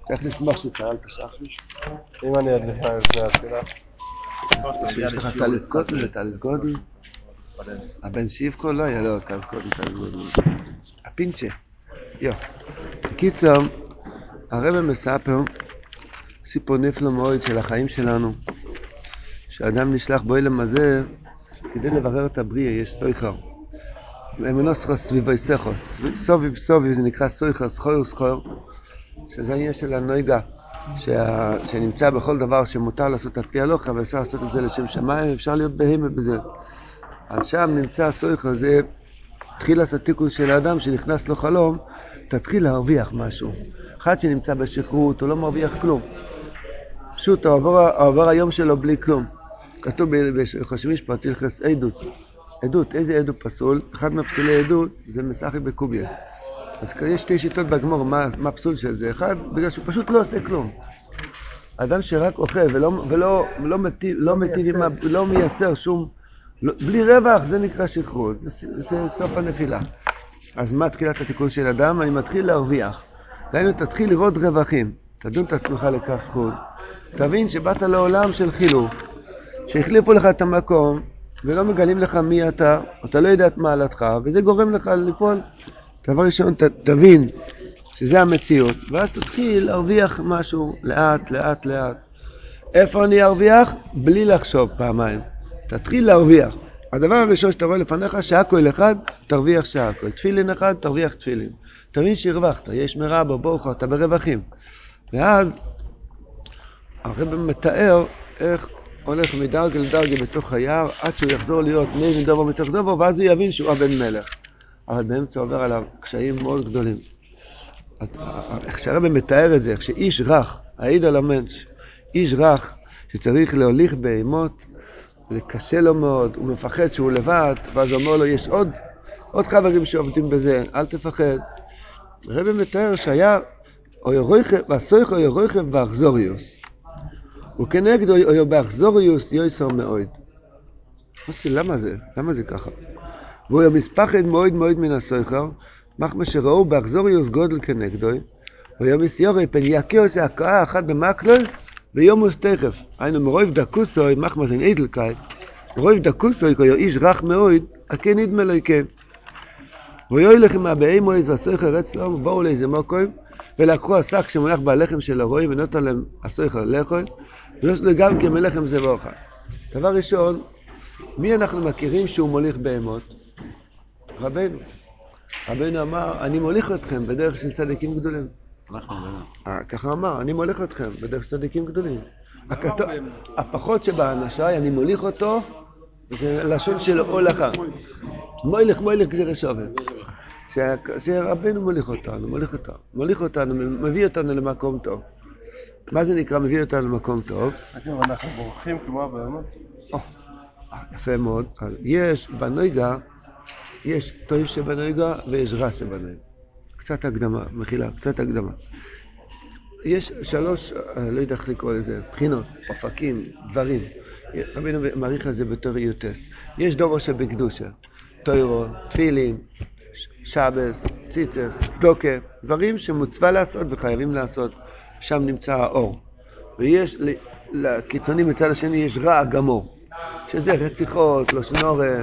איך לשמוח שצהלת שחריש? אם אני עד לפני התפילה. שיש לך טליס קוטן וטליס גודל? הבן שיבחו לא היה לו טליס קוטן וטליס גודל. הפינצ'ה. יו. בקיצור, הרב מספר סיפור נפלא מאוד של החיים שלנו. שאדם נשלח בעולם הזה כדי לברר את הבריאה, יש סויכר. אמונוסכו סביבו סכו. סוביב זה נקרא סויכר, סחור סחור. שזה העניין של הנויגה. שנמצא בכל דבר שמותר לעשות על פי הלוכה, ואפשר לעשות את זה לשם שמיים, אפשר להיות בהמה בזה. אז שם נמצא הסויכר, זה תחיל לעשות תיקון של האדם שנכנס לו חלום, תתחיל להרוויח משהו. אחד שנמצא בשכרות, הוא לא מרוויח כלום. פשוט עובר היום שלו בלי כלום. כתוב בחושבים שפרט הלכס עדות. עדות, איזה עדות פסול? אחד מהפסולי עדות זה מסחי בקוביה. אז יש שתי שיטות בגמור, מה פסול של זה? אחד, בגלל שהוא פשוט לא עושה כלום. אדם שרק אוכל ולא מטיב, לא מייצר שום, בלי רווח, זה נקרא שכרות, זה סוף הנפילה. אז מה תחילת התיקון של אדם? אני מתחיל להרוויח. ראינו, תתחיל לראות רווחים. תדון את עצמך לכף זכות. תבין שבאת לעולם של חילוף. שהחליפו לך את המקום, ולא מגלים לך מי אתה, אתה לא יודע את מעלתך, וזה גורם לך ליפול. דבר ראשון, תבין שזה המציאות, ואז תתחיל להרוויח משהו לאט, לאט, לאט. איפה אני ארוויח? בלי לחשוב פעמיים. תתחיל להרוויח. הדבר הראשון שאתה רואה לפניך, שהכל אחד, תרוויח שהכל. תפילין אחד, תרוויח תפילין. תבין שהרווחת, יש מרבה, ברוך, אתה ברווחים. ואז הרב מתאר איך הולך מדרגה לדרגה בתוך היער, עד שהוא יחזור להיות נבין דובר מתוך דובר, ואז הוא יבין שהוא הבן מלך. אבל באמצע עובר עליו קשיים מאוד גדולים. איך שהרב מתאר את זה, איך שאיש רך, העיד על המנש, איש רך שצריך להוליך בהימות, זה קשה לו מאוד, הוא מפחד שהוא לבד, ואז הוא אומר לו, יש עוד חברים שעובדים בזה, אל תפחד. הרב מתאר שהיה, והסויך או ירויכב באכזוריוס. וכנגדו או באכזוריוס יויסר מאוד. למה זה? למה זה ככה? והוא מספחד מאוד מאוד מן הסויכר, מחמה שראו באכזוריוס גודל כנגדו, ויום יסיורי פן יקאו זה הקאה אחת במקלול, ויומוס תכף. היינו מרוב דקוסוי, מחמה זה נעידלקאי, מרוב דקוסוי, כי הוא איש רך מאוד, הכן נדמה לו כן. ויואי לכם מהבאי מויז והסויכר אצלם, ובואו לאיזה מוקוים, ולקחו השק שמונח בלחם של הרוי, ונותן להם הסויכר לאכול, ונותן לו גם כמלחם זה ואוכל. דבר ראשון, מי אנחנו מכירים שהוא מוליך בהמות? רבנו. רבנו אמר, אני מוליך אתכם בדרך של צדיקים גדולים. ככה אמר, אני מוליך אתכם בדרך של צדיקים גדולים. הפחות שבאנשי, אני מוליך אותו, זה לשון של הולכה. מוליך גזיר שווה. שרבנו מוליך אותנו, מביא אותנו למקום טוב. מה זה נקרא מביא אותנו למקום טוב? אנחנו בורחים כמו באמת. יפה מאוד. יש בנויגה, יש טוב שבנויגה ויש רע שבנויגה. קצת הקדמה, מחילה, קצת הקדמה. יש שלוש, לא יודע איך לקרוא לזה, בחינות, אופקים, דברים. רבינו מעריך על זה בתור יוטס. יש דורו שבקדושה, תוירו, תפילין, שבס, ציצס, צדוקה, דברים שמוצווה לעשות וחייבים לעשות, שם נמצא האור. ויש לקיצונים מצד השני יש רע גמור, שזה רציחות, לושנורה,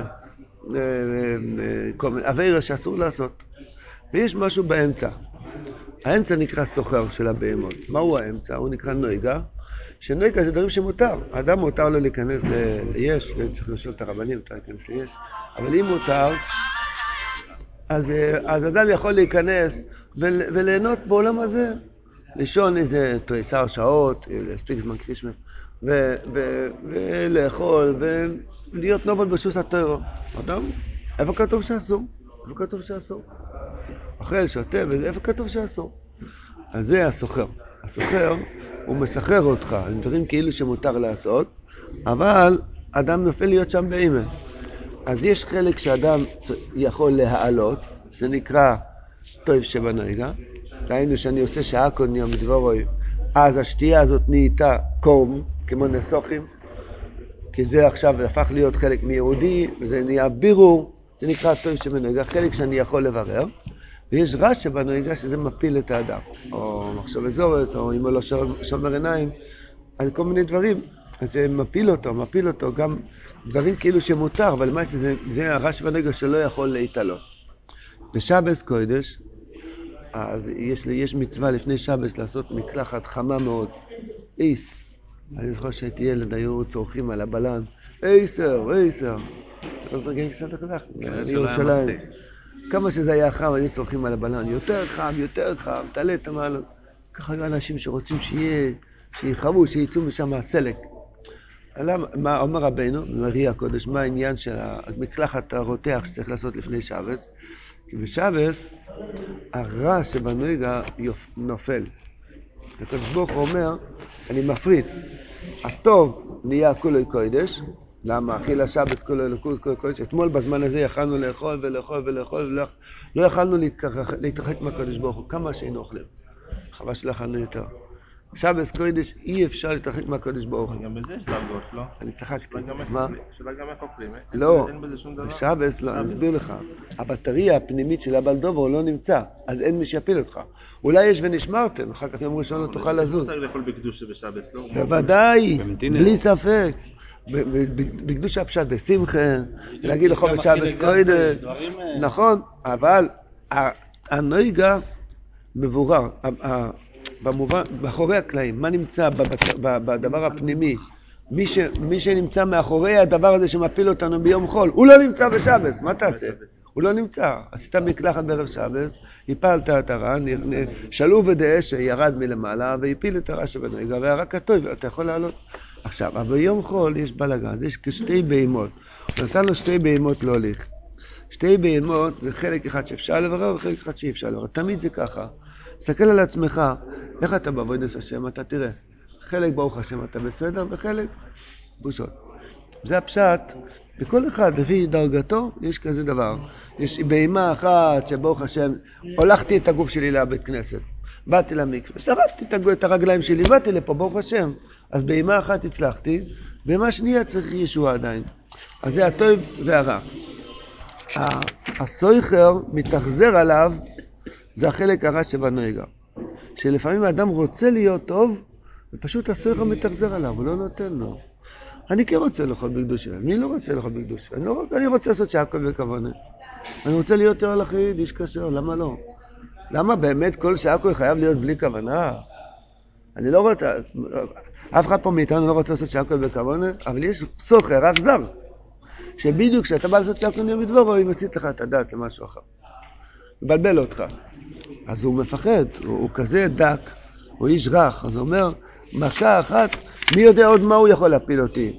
עבירה שאסור לעשות. ויש משהו באמצע. האמצע נקרא סוחר של הבהמות. מהו האמצע? הוא נקרא נויגה. שנויגה זה דברים שמותר. האדם מותר לו להיכנס ליש, וצריך לשאול את הרבנים, מותר להיכנס ליש. אבל אם מותר, אז אדם יכול להיכנס וליהנות בעולם הזה. לישון איזה תריסר שעות, להספיק זמן קרישמה, ולאכול, ולהיות נובל בסוס התוירו. אדם, איפה כתוב שאסור? איפה כתוב שאסור? אוכל, שותה, ואיפה כתוב שאסור? אז זה הסוחר. הסוחר הוא מסחרר אותך, עם דברים כאילו שמותר לעשות, אבל אדם נופל להיות שם באימן. אז יש חלק שאדם יכול להעלות, שנקרא טוב שבנויגה. ראינו שאני עושה שהכל נהיה מדבורוי, אז השתייה הזאת נהייתה קום, כמו נסוכים, כי זה עכשיו הפך להיות חלק מיהודי, וזה נהיה בירור, זה נקרא טוב שבנויגה, חלק שאני יכול לברר. ויש רע שבנויגה שזה מפיל את האדם, או מחשוב אזורס, או אם הוא לא שומר עיניים, על כל מיני דברים, אז זה מפיל אותו, גם דברים כאילו שמותר, אבל מה שזה הרע שבנויגה שלא יכול להתעלות. בשבס קודש, אז יש מצווה לפני שבס לעשות מקלחת חמה מאוד, איס. אני זוכר שהייתי ילד, היו צורכים על הבלן, איסר. לא זרגים קצת לכך, אני ירושלים. כמה שזה היה חם, היו צורכים על הבלן, יותר חם, תעלה את המעלות. ככה היו אנשים שרוצים שיחוו, שיצאו משם הסלק. מה אומר רבינו, מרי הקודש, מה העניין של המקלחת הרותח שצריך לעשות לפני שבס? כי בשבס, הרע שבנויגה נופל. הקדוש ברוך הוא אומר, אני מפריד. הטוב נהיה כולו קודש, למה? אכיל השבס כולו אלוקות כולו קודש. אתמול בזמן הזה יכלנו לאכול, לא יכלנו להתרחק מהקדוש ברוך הוא, כמה שהיינו אוכלים. חבל שלא יכלנו יותר. שבס קודש אי אפשר להתרחק מהקדוש ברוך הוא. גם בזה יש דרגות, לא? אני צחקתי. מה? שאלה גם איך אוכלים, לא, אין בזה שום דבר. בשבס, לא, אני אסביר לך. הבטריה הפנימית של הבעל דובר לא נמצא, אז אין מי שיפיל אותך. אולי יש ונשמרתם, אחר כך יום ראשון לא תוכל לזוז. יש מושג לאכול בקדושה בשבס, לא? בוודאי, בלי ספק. בקדושה הפשט בשמחה, להגיד לך בשבס קודש. נכון, אבל הנויגה מבורר. במובן, מאחורי הקלעים, מה נמצא בדבר הפנימי? מי שנמצא מאחורי הדבר הזה שמפיל אותנו ביום חול, הוא לא נמצא בשבס, מה תעשה? הוא לא נמצא. עשית מקלחת בערב שבס, הפלת את הרע, שלוב ודאש ירד מלמעלה והפיל את הרע שבנויגה, והרע כתוב, אתה יכול לעלות. עכשיו, אבל ביום חול יש בלגן, יש כשתי בהמות. הוא נתן לו שתי בהמות לא הוליך. שתי בהמות זה חלק אחד שאפשר לברר וחלק אחד שאי אפשר לברר. תמיד זה ככה. תסתכל על עצמך, איך אתה בעבודת השם, אתה תראה. חלק ברוך השם אתה בסדר, וחלק בושות. זה הפשט, בכל אחד, לפי דרגתו, יש כזה דבר. יש בהמה אחת שברוך השם, הולכתי את הגוף שלי לבית כנסת, באתי למקווה, שרפתי את הרגליים שלי, באתי לפה, ברוך השם. אז בהמה אחת הצלחתי, בהמה שנייה צריך ישוע עדיין. אז זה הטוב והרע. הסויכר מתאכזר עליו, זה החלק הרע שבנויגה. שלפעמים האדם רוצה להיות טוב, ופשוט הסויכר מתאכזר עליו, הוא לא נותן לו. אני כן רוצה לאכול בקדושה, אני לא רוצה לאכול בקדושה, אני רוצה לעשות שהכל בכוונה. אני רוצה להיות יותר הלכיד, איש כשר, למה לא? למה באמת כל שהכל חייב להיות בלי כוונה? אני לא רוצה, אף אחד פה מאיתנו לא רוצה לעשות שהכל בכוונה, אבל יש סוחר, אכזר, שבדיוק כשאתה בא לעשות שהכל נהיה בדברו, הוא מסית לך את הדעת למשהו אחר. מבלבל אותך. אז הוא מפחד, הוא כזה דק, הוא איש רך, אז הוא אומר, מכה אחת, מי יודע עוד מה הוא יכול להפיל אותי?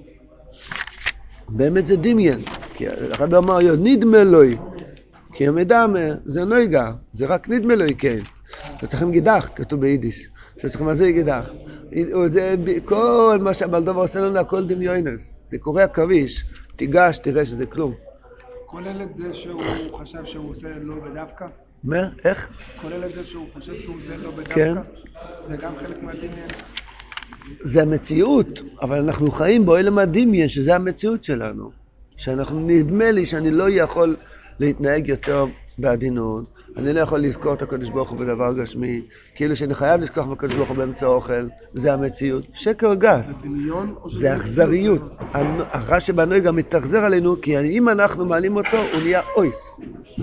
באמת זה דמיין, כי אחד אמר, נדמה לוי, כי המדמה זה נויגה, זה רק נדמה לוי, כן. זה צריכים גידח, כתוב ביידיש, זה צריכים מה זה גידח. כל מה שהבעל דובר עושה לנו, הכל דמיונס, זה קורא הכביש, תיגש, תראה שזה כלום. כולל את זה שהוא חשב שהוא עושה לא בדווקא? מה? איך? כולל את זה שהוא חושב שהוא עושה לא בדווקא? כן. זה גם חלק מהדמיין? זה המציאות, אבל אנחנו חיים בעולם הדמיין, שזה המציאות שלנו. שאנחנו נדמה לי שאני לא יכול להתנהג יותר בעדינות, אני לא יכול לזכור את הקדוש ברוך הוא בדבר גשמי, כאילו שאני חייב לזכור בקדוש ברוך הוא באמצע האוכל, זה המציאות. שקר גס. זה דמיון או שזה זה אכזריות. הרע שבנוי גם מתאכזר עלינו, כי אם אנחנו מעלים אותו, הוא נהיה אויס.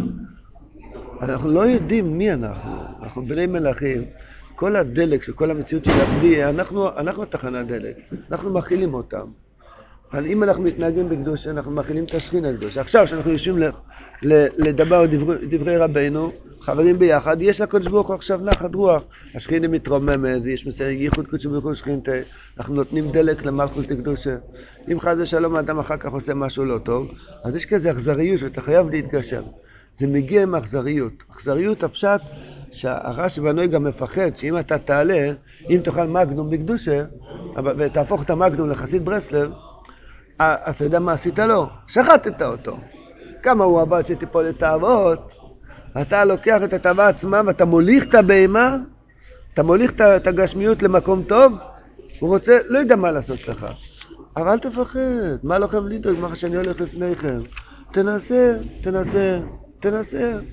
אנחנו לא יודעים מי אנחנו בני מלאכים. כל הדלק של כל המציאות של הבריאה, אנחנו תחנת דלק, אנחנו מכילים אותם. אבל אם אנחנו מתנהגים בקדוש, אנחנו מכילים את השכינה הקדוש. עכשיו שאנחנו יושבים לדבר דברי רבינו, חברים ביחד, יש לקדוש ברוך הוא עכשיו נחת רוח. השכינה מתרוממת, יש מסייג ייחוד קודש וברוך שכינתה, אנחנו נותנים דלק למלכות הקדושה. אם חס ושלום האדם אחר כך עושה משהו לא טוב, אז יש כזה אכזריות שאתה חייב להתגשר. זה מגיע עם אכזריות. אכזריות הפשט שהרע שבנוי גם מפחד שאם אתה תעלה, אם תאכל מגנום בקדושה, ותהפוך את המגנום לחסיד ברסלב, אתה יודע מה עשית לו? שחטת אותו. כמה הוא עבד שתיפול לתאוות, אתה לוקח את התאווה עצמה ואתה מוליך את הבהמה, אתה מוליך את הגשמיות למקום טוב, הוא רוצה, לא יודע מה לעשות לך. אבל אל תפחד, מה לכם לדאוג, מה שאני הולך לפניכם? תנסה.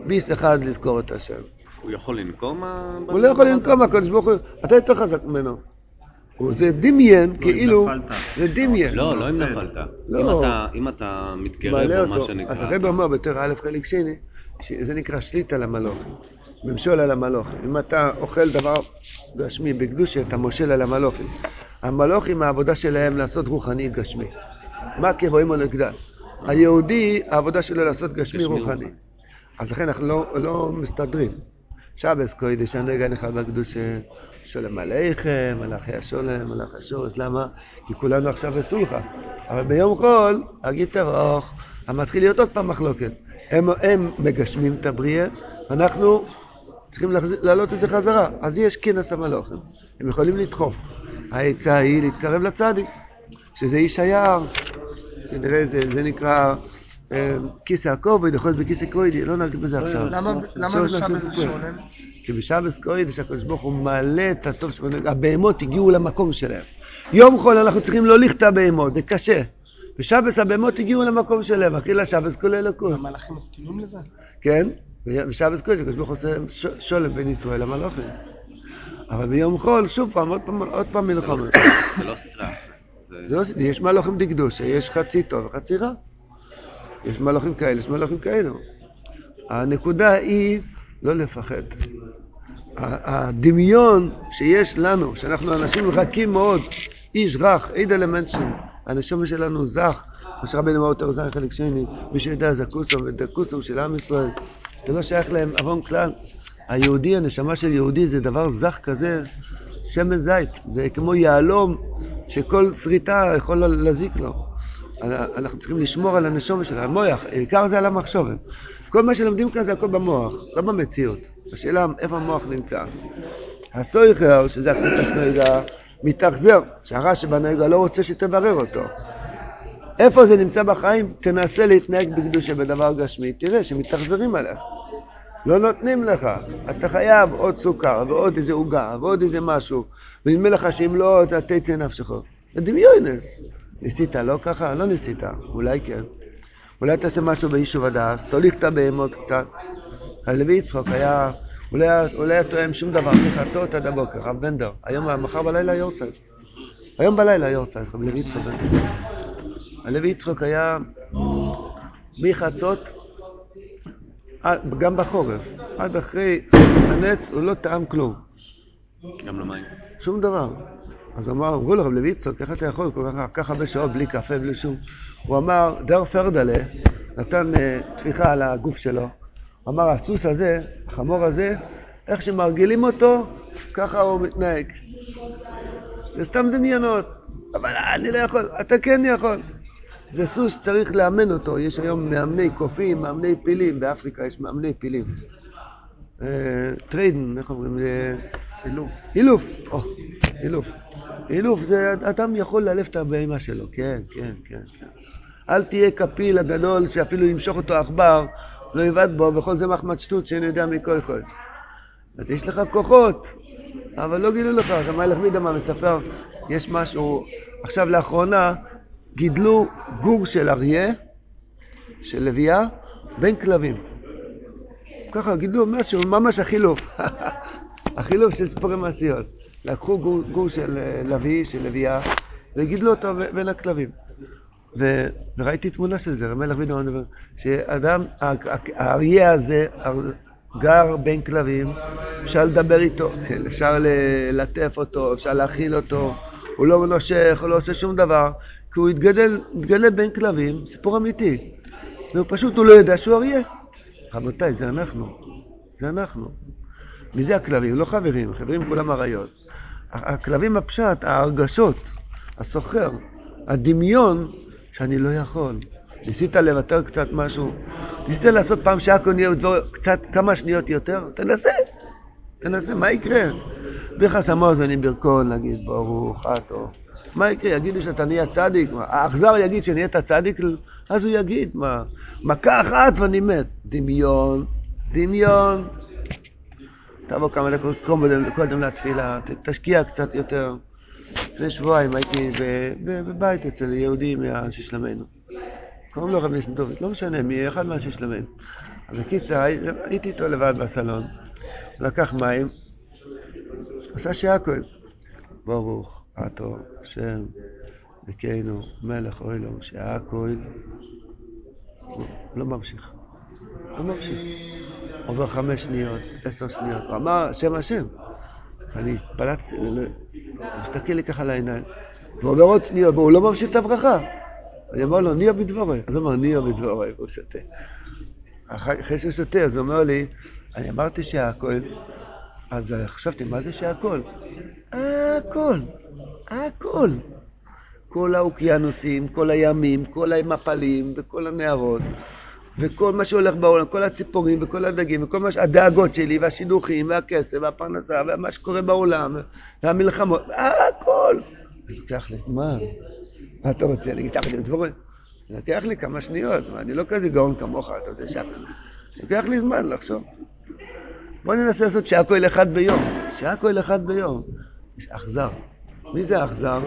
ביס אחד לזכור את השם. הוא יכול לנקום? הוא לא יכול לנקום, הקדוש ברוך הוא, אתה יותר חזק ממנו. זה דמיין, כאילו, זה דמיין. לא אם נפלת. אם אתה מתקרב או מה שנקרא. אז הרב אומר בתור א' חלק שני, שזה נקרא שליט על המלוך. ממשול על המלוך. אם אתה אוכל דבר גשמי בקדושה, אתה מושל על המלוכים. המלוכים, העבודה שלהם לעשות רוחני גשמי. מה כבואים או נגדל? היהודי, העבודה שלו לעשות גשמי רוחני. אז לכן אנחנו לא מסתדרים. שבס קודש, הנגע נחל בקדושה, שולם עליכם, מלאכי השולם, מלאכי השורש. למה? כי כולנו עכשיו בסולחה. אבל ביום חול, הגיטר אוך, המתחיל להיות עוד פעם מחלוקת. הם מגשמים את הבריאה, אנחנו צריכים להעלות את זה חזרה. אז יש כנס המלוכים. הם יכולים לדחוף. העצה היא להתקרב לצדיק, שזה איש היער. שנראה, זה נקרא כיסא הכובד, יכול להיות בכיסא קוידי, לא נגיד בזה עכשיו. למה בשבס זה שולם? כי בשבס קוידי, שהקדוש ברוך הוא מעלה את הטוב שבנגע, הבהמות הגיעו למקום שלהם. יום חול אנחנו צריכים להוליך את הבהמות, זה קשה. בשבס הבהמות הגיעו למקום שלהם, אחי לשבס כולל הכל. המלאכים מסכימים לזה? כן, בשבס קוידי, הקדוש ברוך הוא עושה שולם בין ישראל למלאכים. אבל ביום חול, שוב פעם, עוד פעם מלחמה. זה לא סתירה. יש מלאכים דקדושה, יש חצי טוב וחצי רע. יש מלאכים כאלה, יש מלאכים כאלה. הנקודה היא לא לפחד. הדמיון שיש לנו, שאנחנו אנשים רכים מאוד, איש רך, עיד אלמנטים, הנשמה שלנו זך, מה שרבנו אמר יותר זך חלק שני, מי שיודע זה קוסום ודקוסום של עם ישראל, זה לא שייך להם אבון כלל. היהודי, הנשמה של יהודי זה דבר זך כזה, שמן זית, זה כמו יעלום שכל שריטה יכול להזיק לו. אנחנו צריכים לשמור על הנשמה של המוח, העיקר זה על המחשבים. כל מה שלומדים כאן זה הכל במוח, לא במציאות. השאלה איפה המוח נמצא. הסויכר, שזה הקטוטס נויגה, מתאכזר, שהרש"י בנויגה לא רוצה שתברר אותו. איפה זה נמצא בחיים? תנסה להתנהג בקדושה בדבר גשמי, תראה שמתאכזרים עליך. לא נותנים לך, אתה חייב עוד סוכר ועוד איזה עוגה ועוד איזה משהו, ונדמה לך שאם לא אתה תצא נפשך. זה דמיונס. ניסית לא ככה? לא ניסית, אולי כן. אולי תעשה משהו ביישוב הדס, תוליך את הבהמות קצת. הלוי יצחוק היה, אולי היה תואם שום דבר, מחצות עד הבוקר, רב בנדר. היום, מחר בלילה יורצייט. היום בלילה יורצייט, רב לוי יצחוק. הלוי יצחוק היה מחצות, גם בחורף, עד אחרי הנץ הוא לא טעם כלום. גם למים? שום דבר. אז אמרו לו רב לוי יצחוק, איך אתה יכול ככה הרבה שעות בלי קפה, בלי שום? הוא אמר, דר פרדלה, נתן תפיחה על הגוף שלו. הוא אמר, הסוס הזה, החמור הזה, איך שמרגילים אותו, ככה הוא מתנהג. זה סתם דמיינות. אבל אני לא יכול, אתה כן יכול. זה סוס צריך לאמן אותו. יש היום מאמני קופים, מאמני פילים. באפריקה יש מאמני פילים. טריידן, איך אומרים? אילוף. אילוף. אילוף. אילוף זה אדם יכול לאלף את הבהמה שלו. כן, כן, כן, כן. אל תהיה כפיל הגדול שאפילו ימשוך אותו עכבר, לא יבד בו, וכל זה מחמד שטות שאין יודע מכל יכול. יש לך כוחות, אבל לא גילו לך. אז המלך מידמה מספר, יש משהו, עכשיו לאחרונה גידלו גור של אריה, של לוויה, בין כלבים. ככה גידלו משהו, ממש החילוף. החילוף של סיפורי מעשיות. לקחו גור של לוי, של לוויה, וגידלו אותו בין הכלבים. וראיתי תמונה של זה, המלך מידמה מדבר, שאדם, האריה הזה גר בין כלבים, אפשר לדבר איתו, אפשר ללטף אותו, אפשר להכיל אותו, הוא לא נושך, הוא לא עושה שום דבר, כי הוא התגדל בין כלבים, סיפור אמיתי. ופשוט הוא לא יודע שהוא אריה. רבותיי, זה אנחנו. זה אנחנו. מי זה הכלבים? לא חברים, חברים כולם אריות. הכלבים הפשט, ההרגשות, הסוחר, הדמיון, שאני לא יכול. ניסית לוותר קצת משהו, ניסית לעשות פעם שהכל נהיה קצת כמה שניות יותר, תנסה, מה יקרה? ביחס המאזונים ברכון להגיד ברוך אתו, מה יקרה? יגידו שאתה נהיה צדיק, האכזר יגיד שנהיית צדיק, אז הוא יגיד מה? מכה אחת ואני מת. דמיון. תבוא כמה דקות קודם לתפילה, תשקיע קצת יותר. לפני שבועיים הייתי בבית אצל יהודי מהאנשי שלמנו. קוראים לו רב ניסן דוד, לא משנה, אחד מהאנשי שלמנו. בקיצר, הייתי איתו לבד בסלון, הוא לקח מים, עשה שהכל. ברוך אתה השם אלוקינו מלך העולם שהכל. לא ממשיך. עובר 5 שניות, 10 שניות. הוא אמר שם השם. אני פלצתי, מסתכל לי ככה לעיניים. ועובר עוד שניות, והוא לא ממשיך את הברכה. אני אמר לו, נהיה בדבורי. אז הוא אמר, נהיה בדבורי, והוא שתה. אחרי שהוא שתה, אז הוא אומר לי, אני אמרתי שהכל, אז חשבתי, מה זה שהכל? הכל. כל האוקיינוסים, כל הימים, כל המפלים וכל הנהרות, וכל מה שהולך בעולם, כל הציפורים וכל הדגים, וכל מה הדאגות שלי, והשידוכים, והכסף, והפרנסה, ומה שקורה בעולם, והמלחמות, הכל. זה לוקח לי זמן. מה אתה רוצה? אני אגיד לך את דבורים. זה לוקח לי כמה שניות, אני לא כזה גאון כמוך, אתה זה שקל. לוקח לי זמן לחשוב. בוא ננסה לעשות שהכל אחד ביום. שהכל אחד ביום. יש אכזר. מי זה האכזר?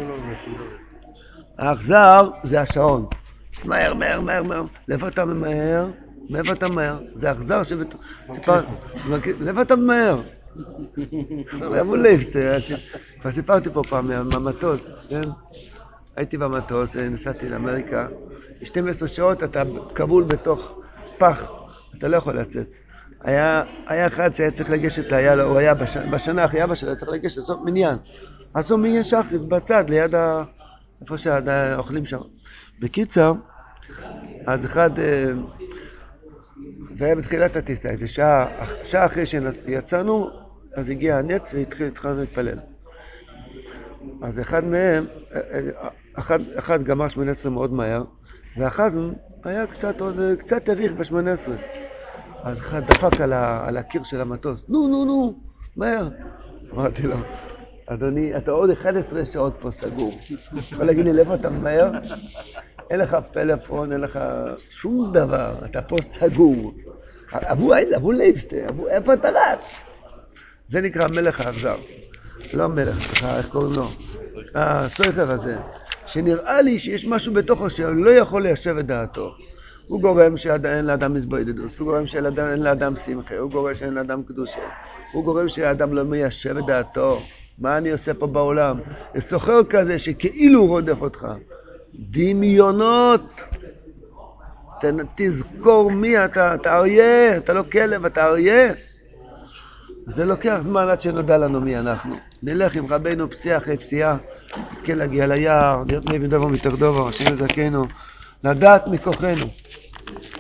האכזר זה השעון. מהר. לאיפה אתה ממהר? מאיפה אתה מהר? זה האכזר לאיפה אתה ממהר? איפה ליפסט? כבר סיפרתי פה פעם מהמטוס, כן? הייתי במטוס, נסעתי לאמריקה. 12 שעות אתה כבול בתוך פח. אתה לא יכול לצאת. היה אחד שהיה צריך לגשת, הוא היה בשנה אחרי אבא שלו, היה צריך לגשת לסוף מניין. עשו מניין שחריס בצד, ליד איפה שהאוכלים שם. בקיצר, אז אחד, זה היה בתחילת הטיסה, איזה שעה אחרי שיצאנו, אז הגיע הנץ והתחלנו להתפלל. אז אחד מהם, אחד גמר 18 מאוד מהר, והחזן היה קצת אריך ב-18. אז אחד דפק על הקיר של המטוס, נו, מהר. אמרתי לו, אדוני, אתה עוד 11 שעות פה סגור. יכול להגיד לי, לאיפה אתה מהר? אין לך פלאפון, אין לך שום דבר, אתה פה סגור. אבו לייבסטה, איפה אתה רץ? זה נקרא מלך האכזר. לא מלך, איך קוראים לו? הסויכר הזה. שנראה לי שיש משהו בתוכו שלא יכול ליישב את דעתו. הוא גורם שאין לאדם מזבוידדוס, הוא גורם שאין לאדם שמחה, הוא גורם שאין לאדם קדושה, הוא גורם שהאדם לא מיישב את דעתו. מה אני עושה פה בעולם? יש סוחר כזה שכאילו הוא רודף אותך. דמיונות. תזכור מי אתה, אתה אריה, אתה לא כלב, אתה אריה. זה לוקח זמן עד שנודע לנו מי אנחנו. נלך עם רבינו פסיעה אחרי פסיעה, נזכה להגיע ליער, להיות נביא דבור מתוך דבור, השם יזכנו, לדעת מכוחנו.